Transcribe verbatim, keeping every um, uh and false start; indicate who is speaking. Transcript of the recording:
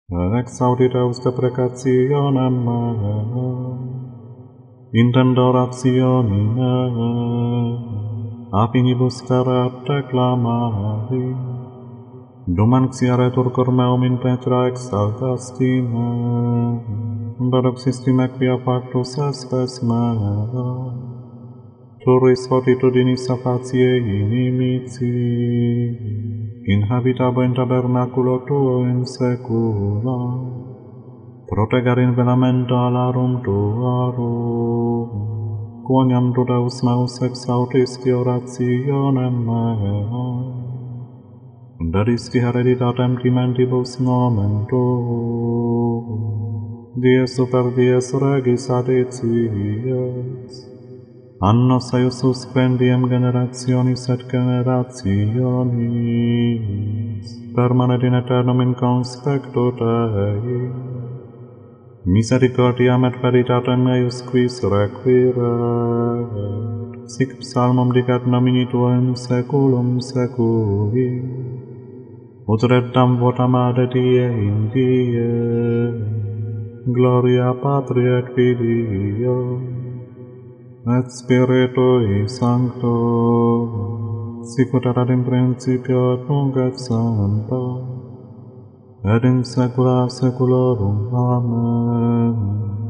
Speaker 1: Exaudi Deus deprecationem meam, intendo rationi meam, a finibus terra declamari, dum anxiaretur cor meum in petra exaltasti meam, paradoxistime quia factus espes meam, turis fortitudinis a facie inimici, in habitabo in tabernaculo tuo in secula, protegar in velamento alarum tuarum, quoniam tu Deus meus exaudisci orationem meam, dadisci hereditatem timentibus nomen tuum, dies super dies regis adicias, annos eius susquendiem generationis et generationis, permanet in aeternum in conspecto Dei, misericordiam et veritatem eius quis requiret, sic psalmum dicat nomini tuo in saeculum saeculi, ut reddam votam ade die in die, gloria Patri et Filio, et Spiritui Sancto, sicut erat in principio et nunc et semper, et in saecula saeculorum. Amen.